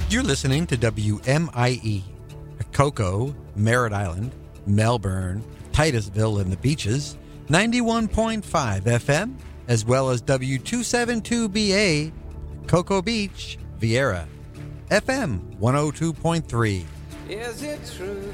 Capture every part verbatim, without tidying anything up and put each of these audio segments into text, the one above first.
You're listening to W M I E, Cocoa, Merritt Island, Melbourne, Titusville, and the Beaches, ninety-one point five F M, as well as W two seventy-two B A, Cocoa Beach, Vieira, F M one oh two point three. Is it true?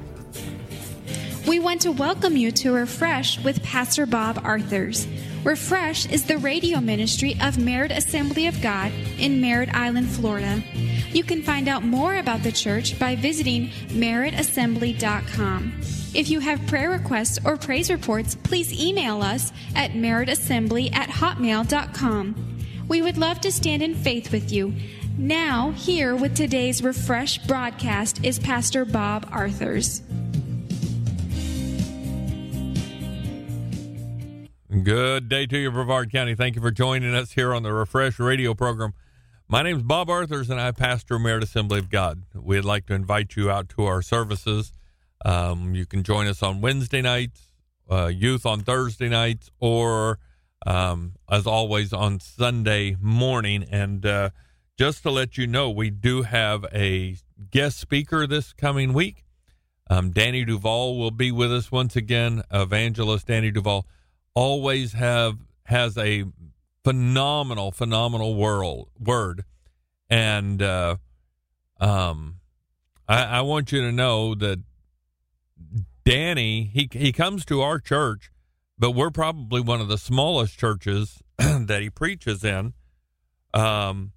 We want to welcome you to Refresh with Pastor Bob Arthurs. Refresh is the radio ministry of Merritt Assembly of God in Merritt Island, Florida. You can find out more about the church by visiting merritt assembly dot com. If you have prayer requests or praise reports, please email us at merritt assembly at hotmail dot com. We would love to stand in faith with you. Now, here with today's Refresh broadcast is Pastor Bob Arthurs. Good day to you, Brevard County. Thank you for joining us here on the Refresh radio program. My name is Bob Arthurs, and I pastor Merritt Assembly of God. We'd like to invite you out to our services. Um, you can join us on Wednesday nights, uh, youth on Thursday nights, or, um, as always, on Sunday morning. And uh, just to let you know, we do have a guest speaker this coming week. Um, Danny Duval will be with us once again. Evangelist Danny Duval always have has a phenomenal, phenomenal world, word. And uh, um, I, I want you to know that Danny, he he comes to our church, but we're probably one of the smallest churches that he preaches in. Um,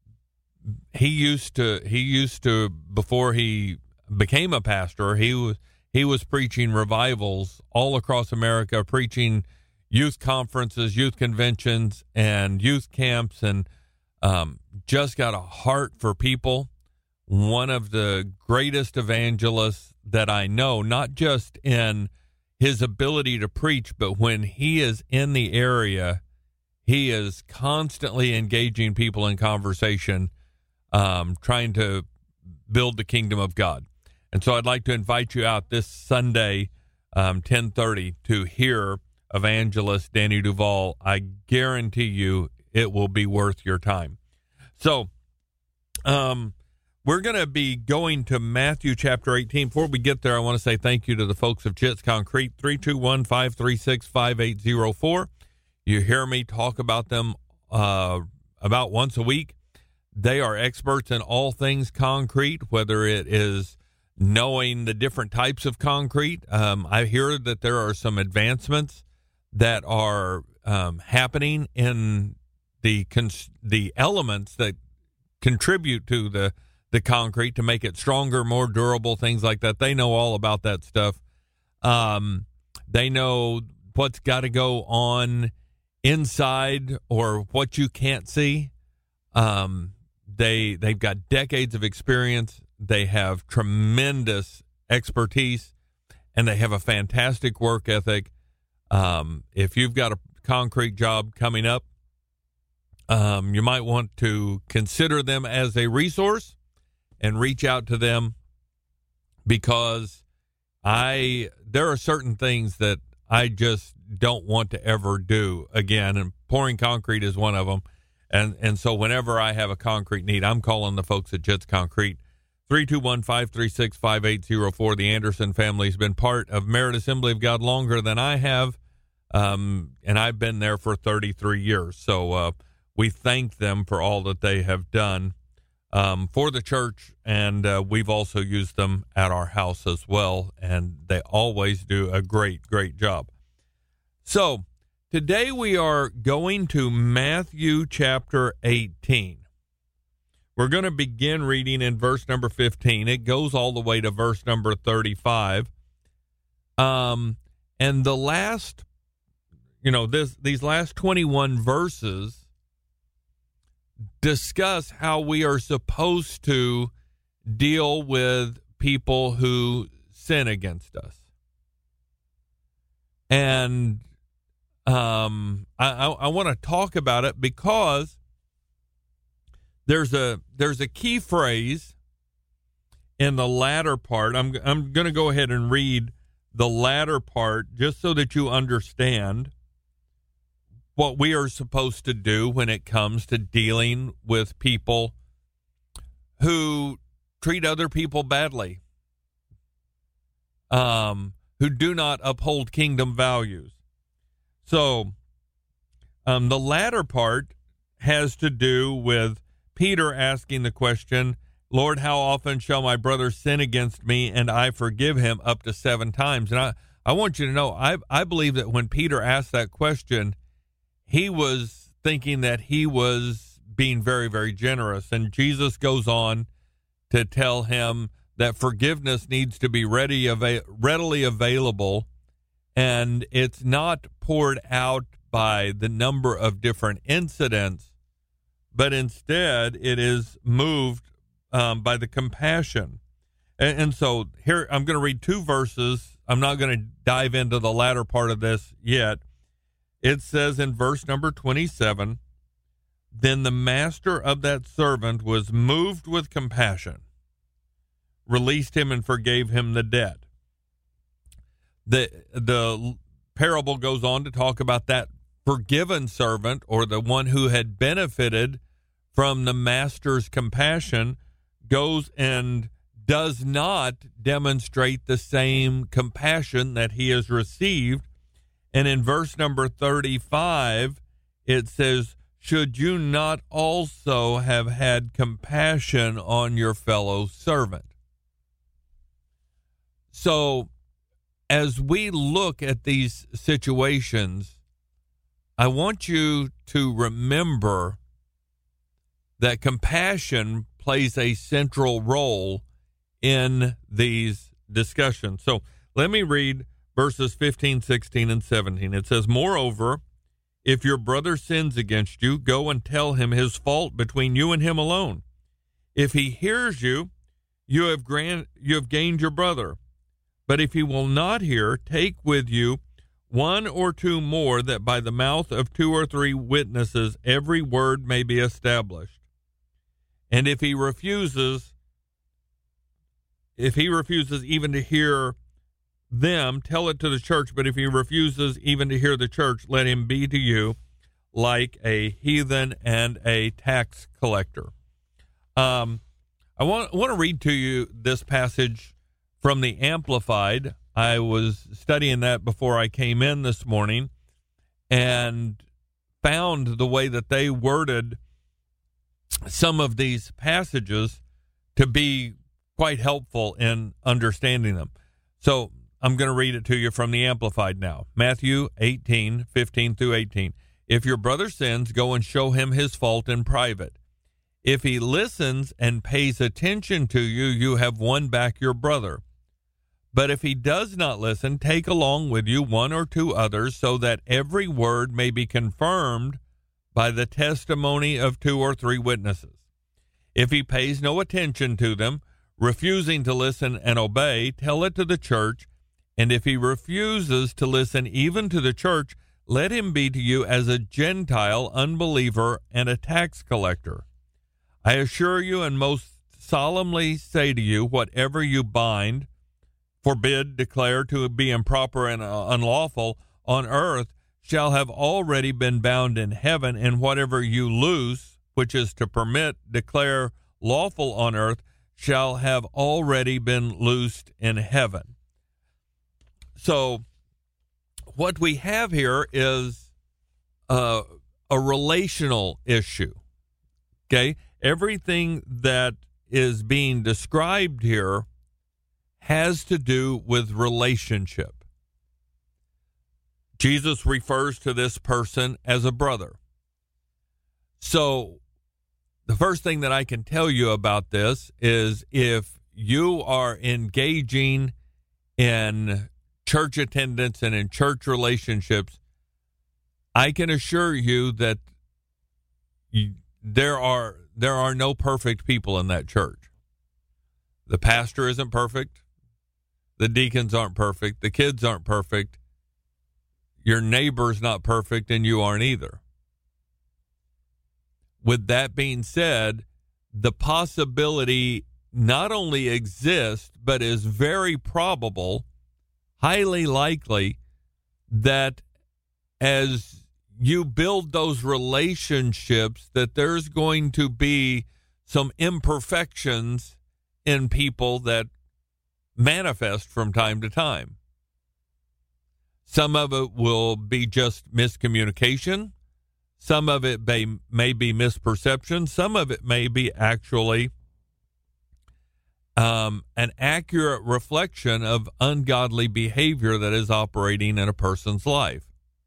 he used to, he used to, before he became a pastor, he was, he was preaching revivals all across America, preaching youth conferences, youth conventions, and youth camps, and um, just got a heart for people. One of the greatest evangelists that I know, not just in his ability to preach, but when he is in the area, he is constantly engaging people in conversation, um, trying to build the kingdom of God. And so I'd like to invite you out this Sunday, um, ten thirty, to hear Evangelist Danny Duval. I guarantee you it will be worth your time. So um, we're going to be going to Matthew chapter eighteen. Before we get there, I want to say thank you to the folks of Chits Concrete, three two one, five three six, five eight zero four. You hear me talk about them uh, about once a week. They are experts in all things concrete, whether it is knowing the different types of concrete. Um, I hear that there are some advancements that are um, happening in the cons- the elements that contribute to the, the concrete to make it stronger, more durable, things like that. They know all about that stuff. Um, they know what's got to go on inside or what you can't see. Um, they, they've got decades of experience. They have tremendous expertise, and they have a fantastic work ethic. Um, if you've got a concrete job coming up, um, you might want to consider them as a resource and reach out to them, because I, there are certain things that I just don't want to ever do again. And pouring concrete is one of them. And, and so whenever I have a concrete need, I'm calling the folks at Jets Concrete. three two one, five three six, five eight zero four. The Anderson family has been part of Merritt Assembly of God longer than I have. Um, and I've been there for thirty-three years. So uh, we thank them for all that they have done um, for the church. And uh, we've also used them at our house as well. And they always do a great, great job. So today we are going to Matthew chapter eighteen. We're going to begin reading in verse number fifteen. It goes all the way to verse number thirty-five. Um, and the last, you know, this these last twenty-one verses discuss how we are supposed to deal with people who sin against us. And um, I, I, I want to talk about it because There's a there's a key phrase in the latter part. I'm I'm going to go ahead and read the latter part just so that you understand what we are supposed to do when it comes to dealing with people who treat other people badly, um, who do not uphold kingdom values. So um, the latter part has to do with Peter asking the question, Lord, how often shall my brother sin against me and I forgive him? Up to seven times. And I, I want you to know, I, I believe that when Peter asked that question, he was thinking that he was being very, very generous. And Jesus goes on to tell him that forgiveness needs to be ready, ava- readily available, and it's not poured out by the number of different incidents, but instead it is moved um, by the compassion. And, and so here I'm going to read two verses. I'm not going to dive into the latter part of this yet. It says in verse number twenty-seven, then the master of that servant was moved with compassion, released him and forgave him the debt. The, the parable goes on to talk about that forgiven servant, or the one who had benefited from the master's compassion, goes and does not demonstrate the same compassion that he has received. And in verse number thirty-five, it says, should you not also have had compassion on your fellow servant? So as we look at these situations, I want you to remember that compassion plays a central role in these discussions. So let me read verses fifteen, sixteen, and seventeen. It says, moreover, if your brother sins against you, go and tell him his fault between you and him alone. If he hears you, you have, gran- you have gained your brother. But if he will not hear, take with you one or two more, that by the mouth of two or three witnesses every word may be established. And if he refuses, if he refuses even to hear them, tell it to the church. But if he refuses even to hear the church, let him be to you like a heathen and a tax collector. Um, I want, I want to read to you this passage from the Amplified. I was studying that before I came in this morning and found the way that they worded some of these passages to be quite helpful in understanding them. So I'm going to read it to you from the Amplified now. Matthew eighteen, fifteen through eighteen. If your brother sins, go and show him his fault in private. If he listens and pays attention to you, you have won back your brother. But if he does not listen, take along with you one or two others, so that every word may be confirmed by the testimony of two or three witnesses. If he pays no attention to them, refusing to listen and obey, tell it to the church. And if he refuses to listen even to the church, let him be to you as a Gentile, unbeliever, and a tax collector. I assure you and most solemnly say to you, whatever you bind, forbid, declare to be improper and uh, unlawful on earth, shall have already been bound in heaven, and whatever you loose, which is to permit, declare lawful on earth, shall have already been loosed in heaven. So what we have here is uh, a relational issue, okay? Everything that is being described here has to do with relationship. Jesus refers to this person as a brother. So the first thing that I can tell you about this is if you are engaging in church attendance and in church relationships, I can assure you that you, there are there are no perfect people in that church. The pastor isn't perfect. The deacons aren't perfect. The kids aren't perfect. Your neighbor's not perfect, and you aren't either. With that being said, the possibility not only exists, but is very probable, highly likely, that as you build those relationships, that there's going to be some imperfections in people that manifest from time to time. Some of it will be just miscommunication. Some of it may, may be misperception. Some of it may be actually um, an accurate reflection of ungodly behavior that is operating in a person's life.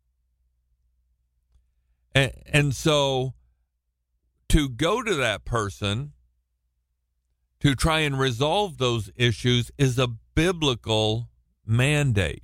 And, and so to go to that person to try and resolve those issues is a biblical mandate.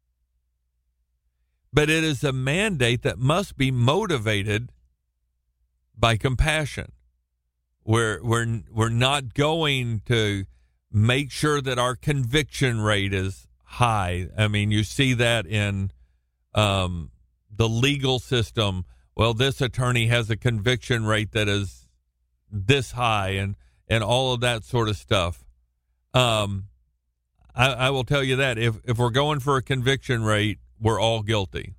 But it is a mandate that must be motivated by compassion. We're, we're, we're not going to make sure that our conviction rate is high. I mean, you see that in um, the legal system. Well, this attorney has a conviction rate that is this high, and, and all of that sort of stuff. Um, I, I will tell you that if, if we're going for a conviction rate, we're all guilty.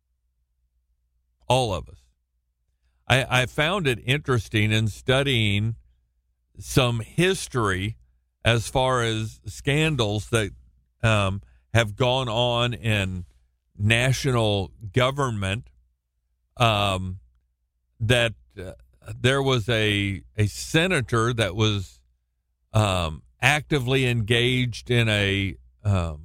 All of us. I, I found it interesting in studying some history as far as scandals that um, have gone on in national government, um, that uh, there was a, a senator that was um, actively engaged in a um,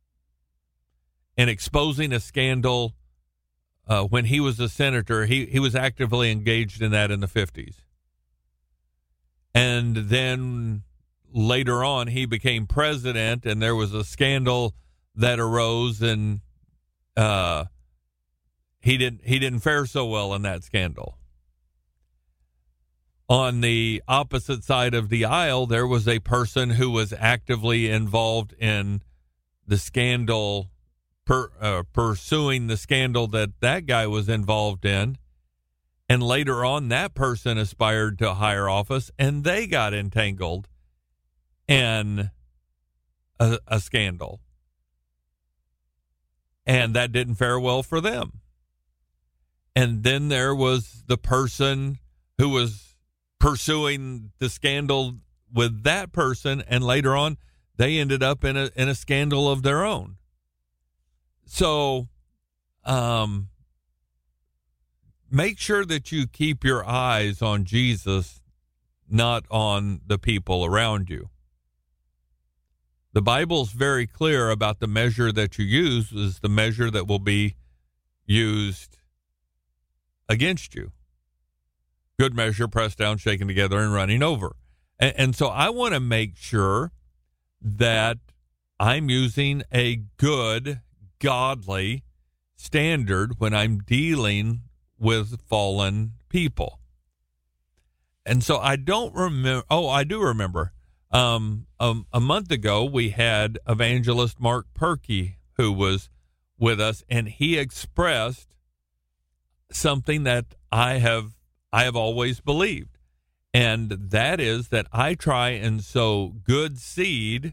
in exposing a scandal uh, when he was a senator. He, he was actively engaged in that in the fifties. And then later on, he became president, and there was a scandal that arose, and uh, he didn't he didn't fare so well in that scandal. On the opposite side of the aisle, there was a person who was actively involved in the scandal, per, uh, pursuing the scandal that that guy was involved in. And later on, that person aspired to higher office, and they got entangled in a, a scandal. And that didn't fare well for them. And then there was the person who was pursuing the scandal with that person, and later on, they ended up in a in a scandal of their own. So, um, make sure that you keep your eyes on Jesus, not on the people around you. The Bible's very clear about the measure that you use is the measure that will be used against you. Good measure, pressed down, shaken together, and running over. And, and so I want to make sure that I'm using a good, godly standard when I'm dealing with fallen people. And so I don't remember. Oh, I do remember. Um, um, a month ago, we had evangelist Mark Perkey, who was with us, and he expressed something that I have I have always believed, and that is that I try and sow good seed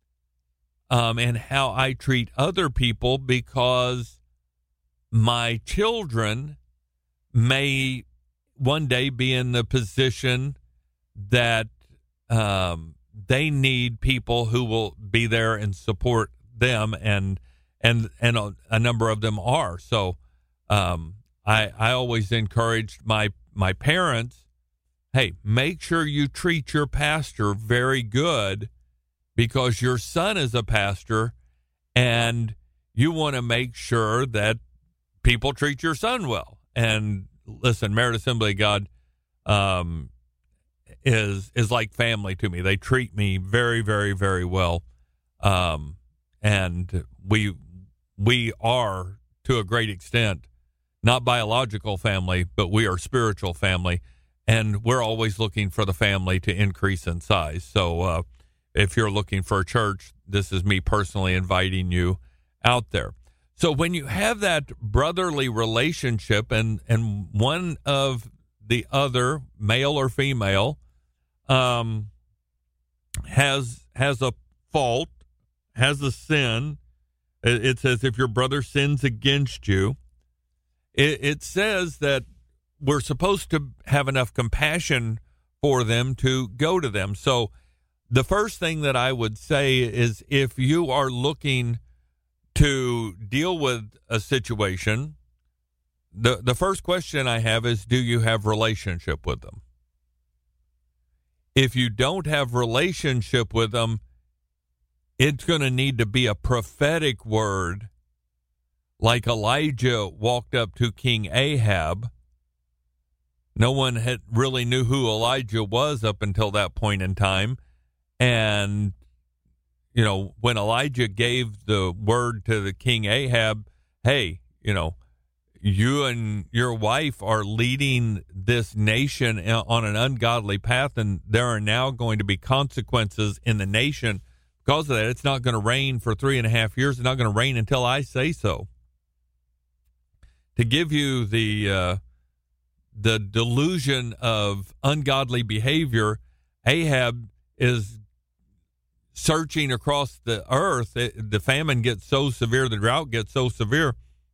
um, in how I treat other people, because my children may one day be in the position that um, they need people who will be there and support them, and and and a, a number of them are. So um, I I always encouraged my my parents, hey, make sure you treat your pastor very good, because your son is a pastor, and you want to make sure that people treat your son well. And listen, Merit Assembly of God um, is is like family to me. They treat me very, very, very well, um, and we we are, to a great extent, not biological family, but we are spiritual family, and we're always looking for the family to increase in size. So uh, if you're looking for a church, this is me personally inviting you out there. So when you have that brotherly relationship, and, and one of the other, male or female, um, has has a fault, has a sin, it, it says if your brother sins against you, it, it says that we're supposed to have enough compassion for them to go to them. So the first thing that I would say is if you are looking to deal with a situation, the, the first question I have is, do you have relationship with them? If you don't have relationship with them, it's going to need to be a prophetic word, like Elijah walked up to King Ahab. No one had really knew who Elijah was up until that point in time. And, you know, when Elijah gave the word to the King Ahab, hey, you know, you and your wife are leading this nation on an ungodly path, and there are now going to be consequences in the nation because of that. It's not going to rain for three and a half years. It's not going to rain until I say so. To give you the uh, the delusion of ungodly behavior, Ahab is searching across the earth. It, the famine gets so severe, the drought gets so severe.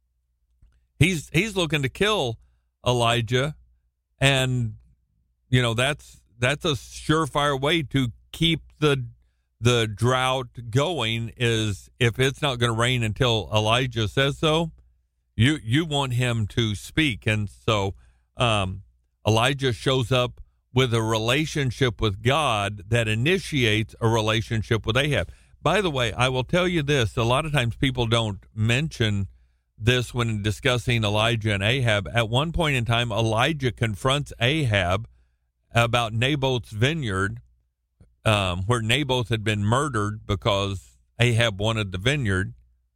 He's he's looking to kill Elijah, and you know that's that's a surefire way to keep the the drought going. Is if it's not going to rain until Elijah says so, you you want him to speak, and so um, Elijah shows up with a relationship with God that initiates a relationship with Ahab. By the way, I will tell you this. A lot of times people don't mention this when discussing Elijah and Ahab. At one point in time, Elijah confronts Ahab about Naboth's vineyard, um, where Naboth had been murdered because Ahab wanted the vineyard.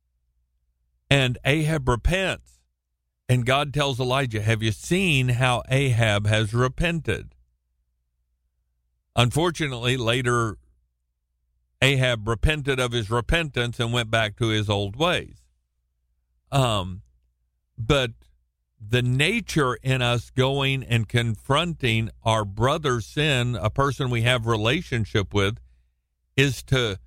And Ahab repents. And God tells Elijah, have you seen how Ahab has repented? Unfortunately, later, Ahab repented of his repentance and went back to his old ways. Um, but the nature in us going and confronting our brother's sin, a person we have relationship with, is to,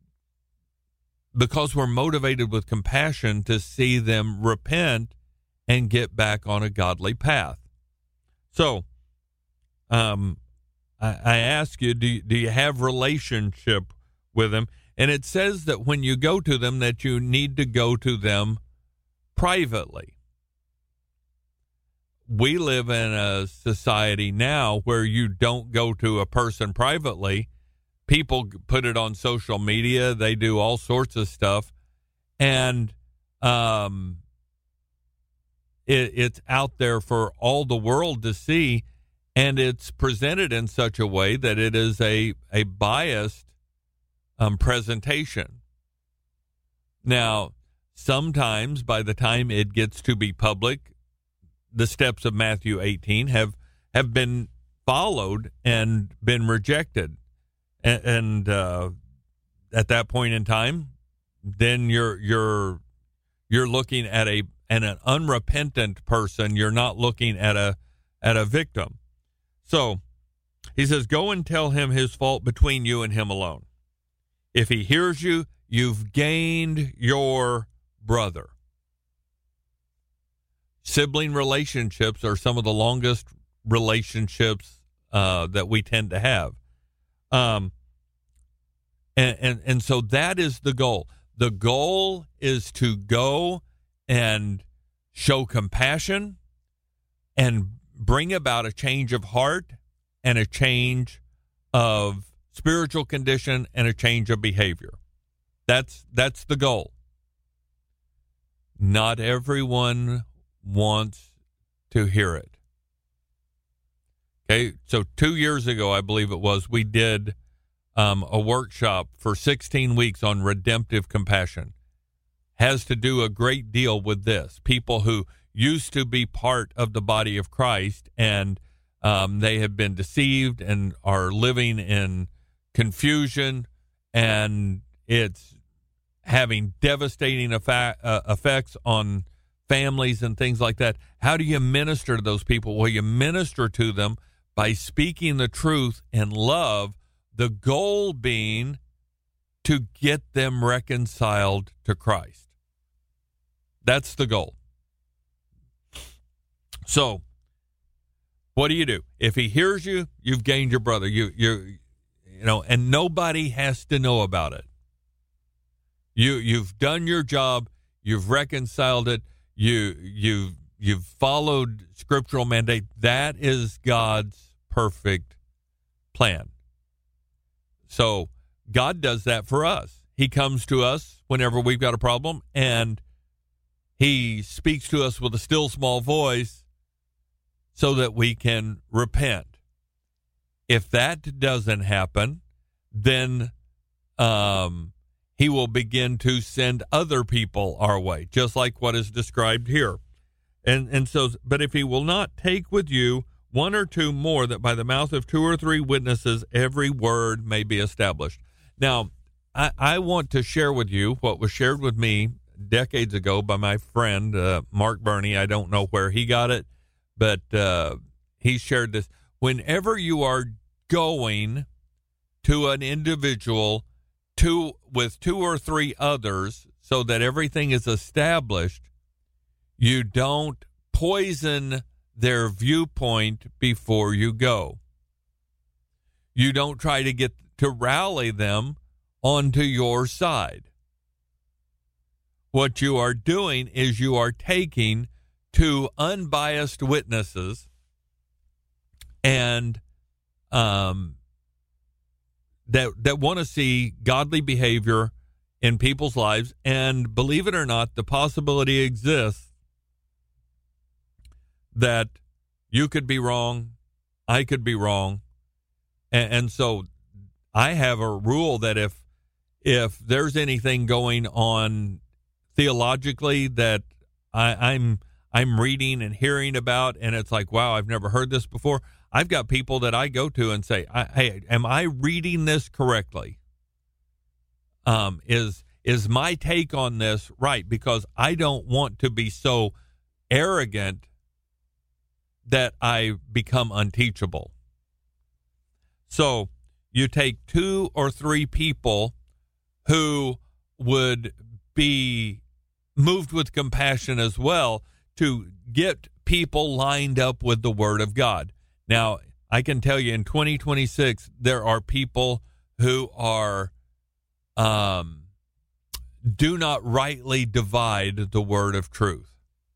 because we're motivated with compassion, to see them repent and get back on a godly path. So, um, I, I ask you, do, do you have relationship with them? And it says that when you go to them, that you need to go to them privately. We live in a society now where you don't go to a person privately. People put it on social media. They do all sorts of stuff. And um, it, it's out there for all the world to see. And it's presented in such a way that it is a, a biased um, presentation. Now, sometimes by the time it gets to be public, the steps of Matthew eighteen have, have been followed and been rejected. And, and uh, at that point in time, then you're you're you're looking at a at an unrepentant person. You're not looking at a at a victim. So he says, go and tell him his fault between you and him alone. If he hears you, you've gained your brother. Sibling relationships are some of the longest relationships uh, that we tend to have. Um, and, and, and so that is the goal. The goal is to go and show compassion and bring about a change of heart and a change of spiritual condition and a change of behavior. That's that's the goal. Not everyone wants to hear it. Okay, so two years ago, I believe it was, we did um, a workshop for sixteen weeks on redemptive compassion. Has to do a great deal with this. People who used to be part of the body of Christ, and um, they have been deceived and are living in confusion, and it's having devastating effect, uh, effects on families and things like that. How do you minister to those people? Well, you minister to them by speaking the truth in love, the goal being to get them reconciled to Christ. That's the goal. So, what do you do? If he hears you, you've gained your brother. You, you, you know, and nobody has to know about it. You, you've done your job. You've reconciled it. You, you've, you've followed scriptural mandate. That is God's perfect plan. So God does that for us. He comes to us whenever we've got a problem, and he speaks to us with a still small voice so that we can repent. If that doesn't happen, then um, he will begin to send other people our way, just like what is described here. And and so, but if he will not take with you one or two more, that by the mouth of two or three witnesses every word may be established. Now, I, I want to share with you what was shared with me decades ago by my friend, uh, Mark Burney. I don't know where he got it, but uh, he shared this. Whenever you are going to an individual two, with two or three others so that everything is established, you don't poison their viewpoint before you go. You don't try to get to rally them onto your side. What you are doing is you are taking two unbiased witnesses and um, that that want to see godly behavior in people's lives, and believe it or not, the possibility exists that you could be wrong, I could be wrong, and, and so I have a rule that if if there's anything going on theologically that I, I'm I'm reading and hearing about, and it's like, wow, I've never heard this before, I've got people that I go to and say, I, hey, am I reading this correctly? Um, is is my take on this right? Because I don't want to be so arrogant that I become unteachable. So you take two or three people who would be moved with compassion as well to get people lined up with the Word of God. Now, I can tell you in twenty twenty-six, there are people who are um, do not rightly divide the word of truth.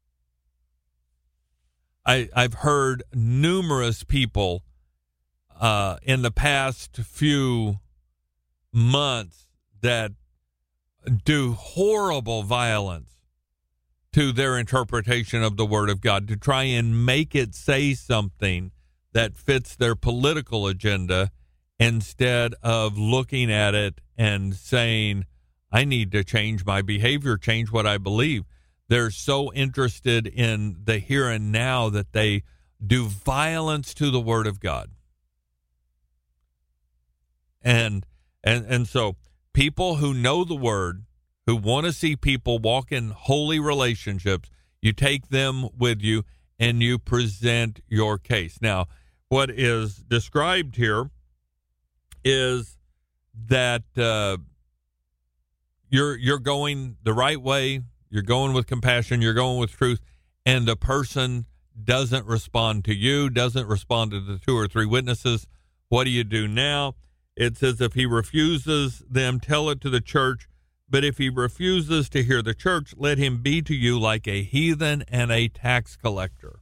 I, I've heard numerous people uh, in the past few months that do horrible violence to their interpretation of the Word of God to try and make it say something that fits their political agenda instead of looking at it and saying, I need to change my behavior, change what I believe. They're so interested in the here and now that they do violence to the Word of God. And and and so people who know the Word, who want to see people walk in holy relationships, you take them with you and you present your case. Now, what is described here is that uh, you're you're going the right way, you're going with compassion, you're going with truth, and the person doesn't respond to you, doesn't respond to the two or three witnesses. What do you do now? It says if he refuses them, tell it to the church. But if he refuses to hear the church, let him be to you like a heathen and a tax collector.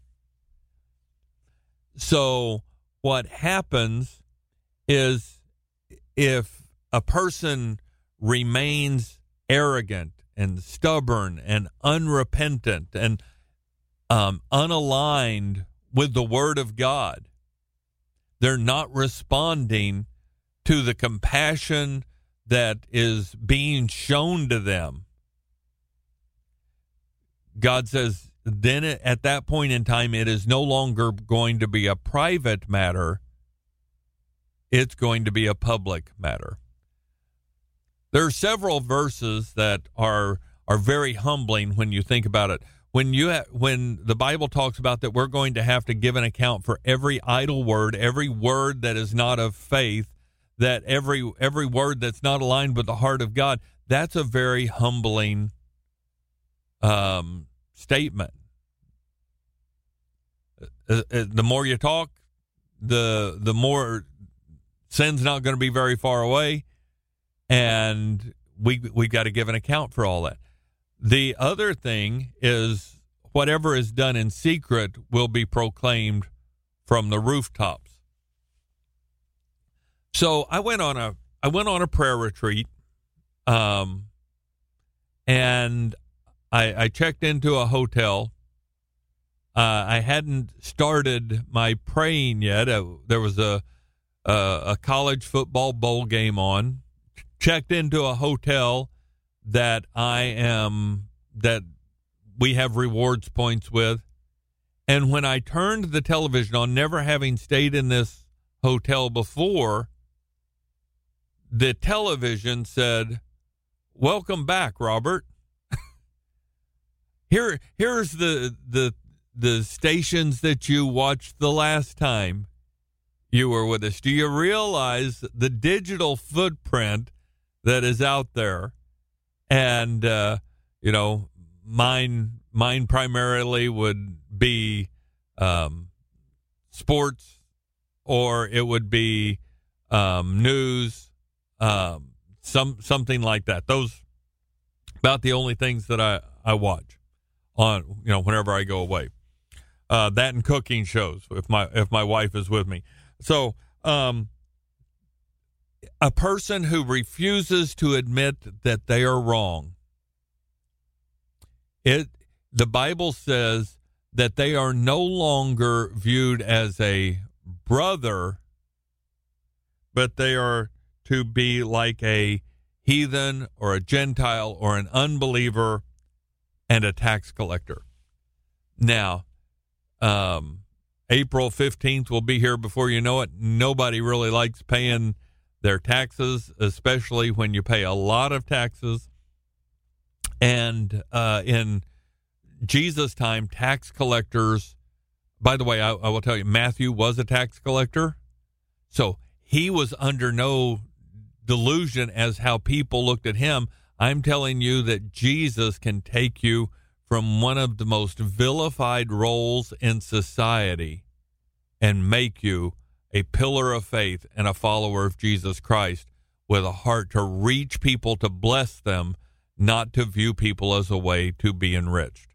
So what happens is if a person remains arrogant and stubborn and unrepentant and um, unaligned with the Word of God, they're not responding to the compassion that is being shown to them. God says, then at that point in time, it is no longer going to be a private matter. It's going to be a public matter. There are several verses that are are very humbling when you think about it. When you ha- when the Bible talks about that we're going to have to give an account for every idle word, every word that is not of faith, that every every word that's not aligned with the heart of God, that's a very humbling um, statement. uh, uh, the more you talk, the the more sin's not going to be very far away, and we we got to give an account for all that. The other thing is whatever is done in secret will be proclaimed from the rooftops. So I went on a I went on a prayer retreat, um, and I, I checked into a hotel. Uh, I hadn't started my praying yet. Uh, there was a, a a college football bowl game on. Checked into a hotel that I am that we have rewards points with, and when I turned the television on, never having stayed in this hotel before, the television said, "Welcome back, Robert." Here, here's the the the stations that you watched the last time you were with us. Do you realize the digital footprint that is out there? And uh, you know, mine mine primarily would be um, sports, or it would be um, news. Um, some something like that. Those about the only things that I, I watch on, you know, whenever I go away. Uh, that and cooking shows if my if my wife is with me. So um, a person who refuses to admit that they are wrong, it the Bible says that they are no longer viewed as a brother, but they are to be like a heathen or a Gentile or an unbeliever and a tax collector. Now, um, April fifteenth will be here before you know it. Nobody really likes paying their taxes, especially when you pay a lot of taxes. And uh, in Jesus' time, tax collectors, by the way, I, I will tell you, Matthew was a tax collector. So he was under no delusion as how people looked at him. I'm telling you that Jesus can take you from one of the most vilified roles in society and make you a pillar of faith and a follower of Jesus Christ with a heart to reach people, to bless them, not to view people as a way to be enriched.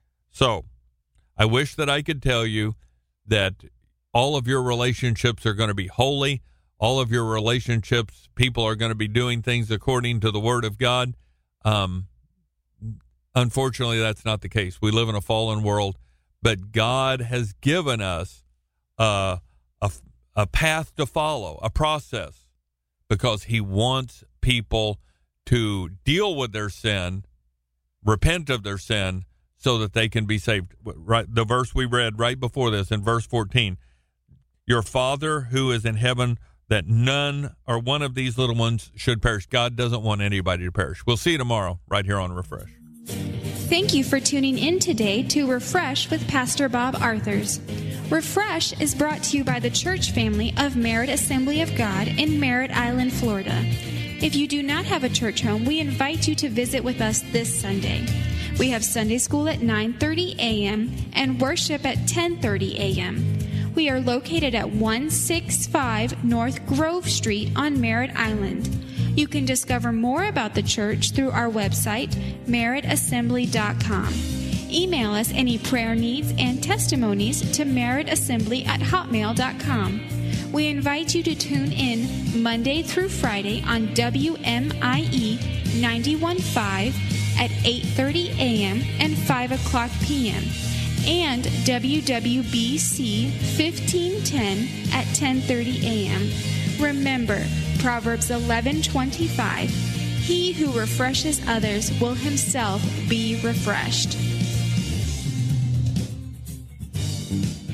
So I wish that I could tell you that all of your relationships are going to be holy. All of your relationships, people are going to be doing things according to the Word of God. Um, unfortunately, that's not the case. We live in a fallen world, but God has given us uh, a, a path to follow, a process, because he wants people to deal with their sin, repent of their sin, so that they can be saved. Right, the verse we read right before this in verse fourteen, your Father who is in heaven, that none or one of these little ones should perish. God doesn't want anybody to perish. We'll see you tomorrow right here on Refresh. Thank you for tuning in today to Refresh with Pastor Bob Arthurs. Refresh is brought to you by the church family of Merritt Assembly of God in Merritt Island, Florida. If you do not have a church home, we invite you to visit with us this Sunday. We have Sunday school at nine thirty a.m. and worship at ten thirty a.m. We are located at one sixty-five North Grove Street on Merritt Island. You can discover more about the church through our website, merritt assembly dot com. Email us any prayer needs and testimonies to merrittassembly at hotmail dot com. We invite you to tune in Monday through Friday on W M I E ninety-one point five at eight thirty a.m. and five o'clock p.m. and W W B C fifteen ten at ten thirty a.m. Remember, Proverbs eleven twenty-five, he who refreshes others will himself be refreshed.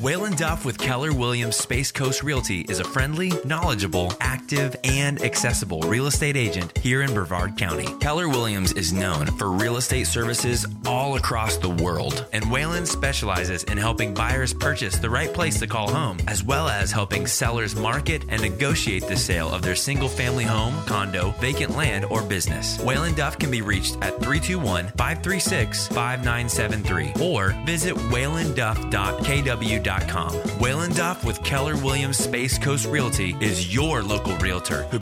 Waylon Duff with Keller Williams Space Coast Realty is a friendly, knowledgeable, active, and accessible real estate agent here in Brevard County. Keller Williams is known for real estate services all across the world, and Waylon specializes in helping buyers purchase the right place to call home, as well as helping sellers market and negotiate the sale of their single-family home, condo, vacant land, or business. Waylon Duff can be reached at three two one, five three six, five nine seven three or visit waylon duff dot k w dot com. Waylon Duff with Keller Williams Space Coast Realty is your local realtor who